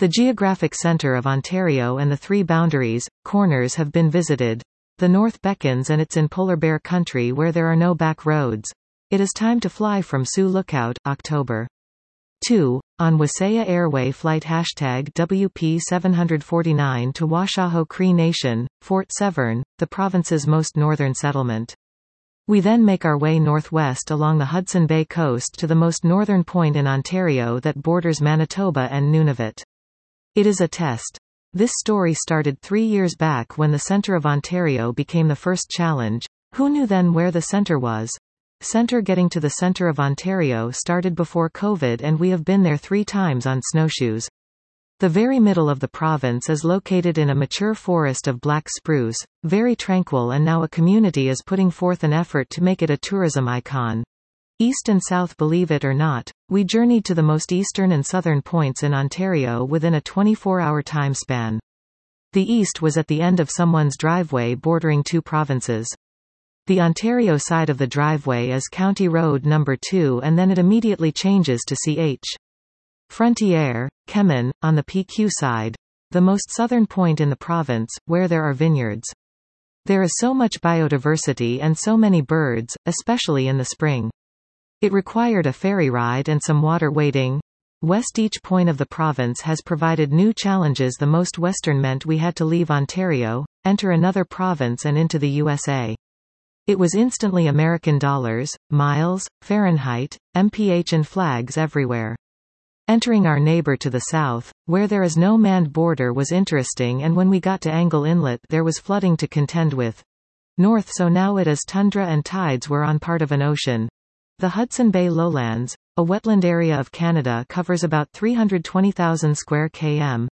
The geographic centre of Ontario and the three boundaries, corners have been visited. The north beckons and it's in polar bear country where there are no back roads. It is time to fly from Sioux Lookout, October. 2. On Wasaya Airway flight #WP749 to Washaho Cree Nation, Fort Severn, the province's most northern settlement. We then make our way northwest along the Hudson Bay coast to the most northern point in Ontario that borders Manitoba and Nunavut. It is a test. This story started 3 years back when the centre of Ontario became the first challenge. Who knew then where the centre was? Getting to the centre of Ontario started before COVID and we have been there 3 times on snowshoes. The very middle of the province is located in a mature forest of black spruce, very tranquil, and now a community is putting forth an effort to make it a tourism icon. East and south, believe it or not, we journeyed to the most eastern and southern points in Ontario within a 24-hour time span. The east was at the end of someone's driveway bordering 2 provinces. The Ontario side of the driveway is County Road No. 2 and then it immediately changes to CH. Frontiere, Kemin, on the PQ side. The most southern point in the province, where there are vineyards. There is so much biodiversity and so many birds, especially in the spring. It required a ferry ride and some water wading. West each point of the province has provided new challenges. The most western meant we had to leave Ontario, enter another province and into the USA. It was instantly American dollars, miles, Fahrenheit, mph and flags everywhere. Entering our neighbor to the south, where there is no manned border, was interesting, and when we got to Angle Inlet there was flooding to contend with. North, so now it is tundra and tides were on part of an ocean. The Hudson Bay Lowlands, a wetland area of Canada, covers about 320,000 square km,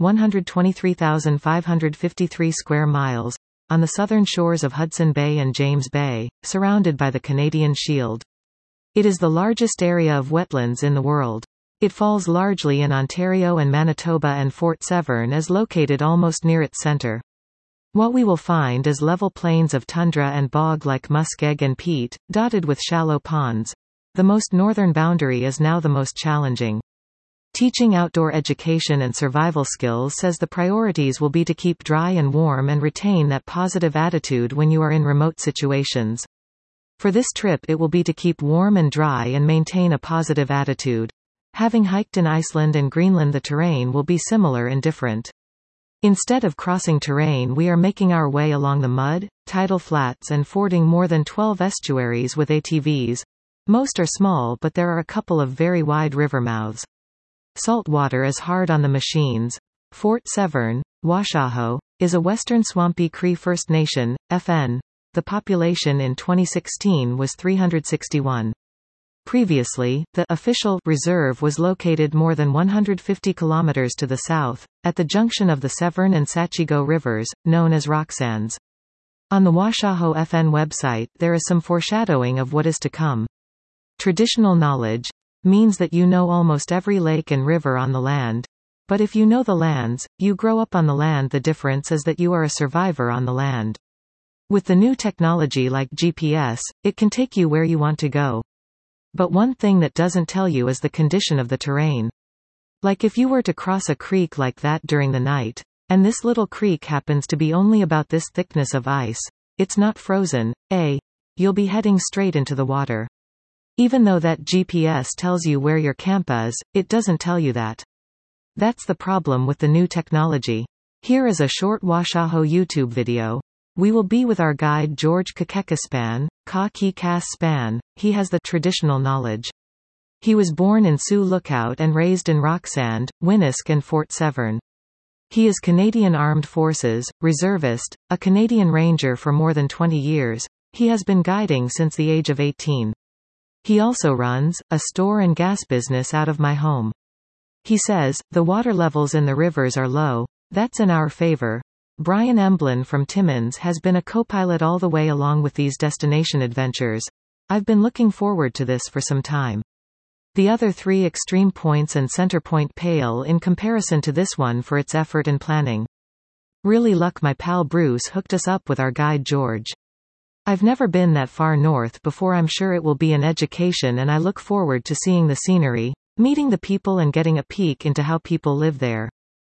123,553 square miles, on the southern shores of Hudson Bay and James Bay, surrounded by the Canadian Shield. It is the largest area of wetlands in the world. It falls largely in Ontario and Manitoba, and Fort Severn is located almost near its centre. What we will find is level plains of tundra and bog like muskeg and peat, dotted with shallow ponds. The most northern boundary is now the most challenging. Teaching outdoor education and survival skills says the priorities will be to keep dry and warm and retain that positive attitude when you are in remote situations. For this trip it will be to keep warm and dry and maintain a positive attitude. Having hiked in Iceland and Greenland, the terrain will be similar and different. Instead of crossing terrain, we are making our way along the mud, tidal flats and fording more than 12 estuaries with ATVs. Most are small, but there are a couple of very wide river mouths. Salt water is hard on the machines. Fort Severn, Washaho, is a Western Swampy Cree First Nation, FN. The population in 2016 was 361. Previously, the official reserve was located more than 150 kilometers to the south, at the junction of the Severn and Sachigo rivers, known as Roxands. On the Washaho FN website there is some foreshadowing of what is to come. Traditional knowledge means that you know almost every lake and river on the land. But if you know the lands, you grow up on the land. The difference is that you are a survivor on the land. With the new technology like GPS, it can take you where you want to go. But one thing that doesn't tell you is the condition of the terrain. Like if you were to cross a creek like that during the night, and this little creek happens to be only about this thickness of ice, it's not frozen, you'll be heading straight into the water. Even though that GPS tells you where your camp is, it doesn't tell you that. That's the problem with the new technology. Here is a short Washaho YouTube video. We will be with our guide George Kakekaspan, Ka-Ki-Kas-Span. He has the traditional knowledge. He was born in Sioux Lookout and raised in Roxand, Winnisk and Fort Severn. He is Canadian Armed Forces, reservist, a Canadian Ranger for more than 20 years. He has been guiding since the age of 18. He also runs a store and gas business out of my home. He says, the water levels in the rivers are low. That's in our favor. Brian Emblin from Timmins has been a co-pilot all the way along with these destination adventures. I've been looking forward to this for some time. The other 3 extreme points and center point pale in comparison to this one for its effort and planning. Really luck my pal Bruce hooked us up with our guide George. I've never been that far north before. I'm sure it will be an education and I look forward to seeing the scenery, meeting the people and getting a peek into how people live there.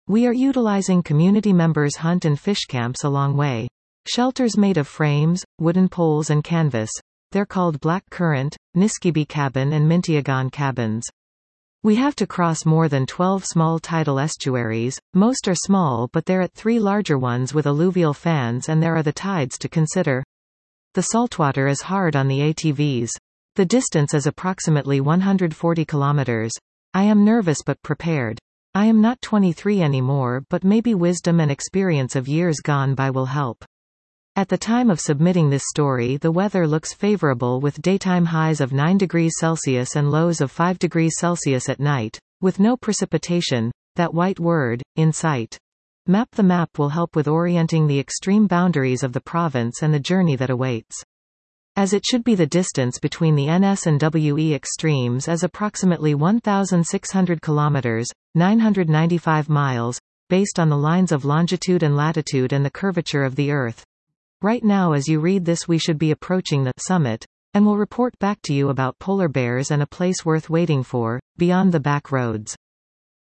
We are utilizing community members' hunt and fish camps a long way. Shelters made of frames, wooden poles and canvas. They're called Black Currant, Niskibi Cabin and Mintiagan cabins. We have to cross more than 12 small tidal estuaries. Most are small, but they're at 3 larger ones with alluvial fans, and there are the tides to consider. The saltwater is hard on the ATVs. The distance is approximately 140 kilometers. I am nervous but prepared. I am not 23 anymore, but maybe wisdom and experience of years gone by will help. At the time of submitting this story, the weather looks favorable with daytime highs of 9 degrees Celsius and lows of 5 degrees Celsius at night, with no precipitation, that white word, in sight. Map. The map will help with orienting the extreme boundaries of the province and the journey that awaits. As it should be, the distance between the NS and WE extremes is approximately 1,600 kilometers, 995 miles, based on the lines of longitude and latitude and the curvature of the Earth. Right now, as you read this, we should be approaching the summit, and will report back to you about polar bears and a place worth waiting for, beyond the back roads.